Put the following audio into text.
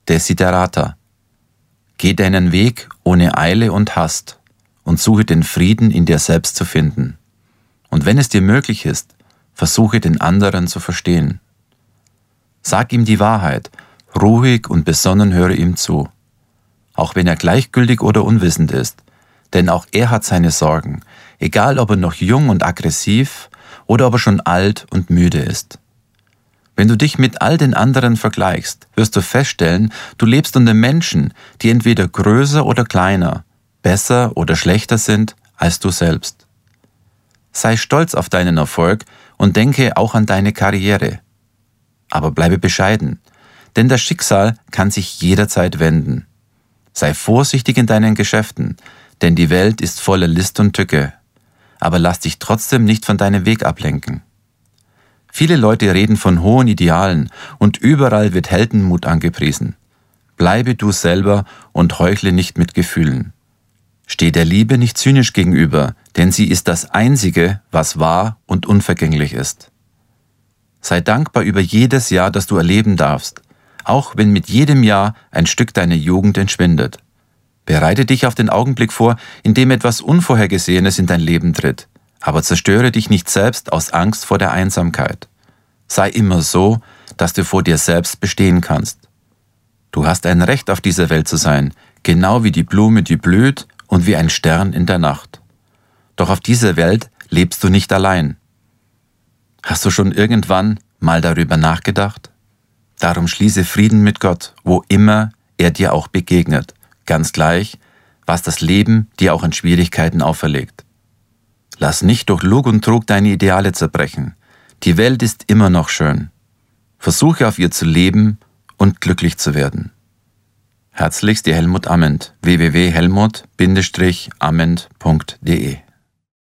Desiderata. Geh deinen Weg ohne Eile und Hast und suche den Frieden in dir selbst zu finden. Und wenn es dir möglich ist, versuche den anderen zu verstehen. Sag ihm die Wahrheit, ruhig und besonnen höre ihm zu. Auch wenn er gleichgültig oder unwissend ist, denn auch er hat seine Sorgen, egal ob er noch jung und aggressiv oder ob er schon alt und müde ist. Wenn du dich mit all den anderen vergleichst, wirst du feststellen, du lebst unter Menschen, die entweder größer oder kleiner, besser oder schlechter sind als du selbst. Sei stolz auf deinen Erfolg und denke auch an deine Karriere. Aber bleibe bescheiden, denn das Schicksal kann sich jederzeit wenden. Sei vorsichtig in deinen Geschäften, denn die Welt ist voller List und Tücke. Aber lass dich trotzdem nicht von deinem Weg ablenken. Viele Leute reden von hohen Idealen und überall wird Heldenmut angepriesen. Bleibe du selber und heuchle nicht mit Gefühlen. Steh der Liebe nicht zynisch gegenüber, denn sie ist das Einzige, was wahr und unvergänglich ist. Sei dankbar über jedes Jahr, das du erleben darfst, auch wenn mit jedem Jahr ein Stück deiner Jugend entschwindet. Bereite dich auf den Augenblick vor, in dem etwas Unvorhergesehenes in dein Leben tritt, aber zerstöre dich nicht selbst aus Angst vor der Einsamkeit. Sei immer so, dass du vor dir selbst bestehen kannst. Du hast ein Recht, auf dieser Welt zu sein, genau wie die Blume, die blüht und wie ein Stern in der Nacht. Doch auf dieser Welt lebst du nicht allein. Hast du schon irgendwann mal darüber nachgedacht? Darum schließe Frieden mit Gott, wo immer er dir auch begegnet, ganz gleich, was das Leben dir auch an Schwierigkeiten auferlegt. Lass nicht durch Lug und Trug deine Ideale zerbrechen. Die Welt ist immer noch schön. Versuche auf ihr zu leben und glücklich zu werden. Herzlichst, ihr Helmut Amend, www.helmut-amend.de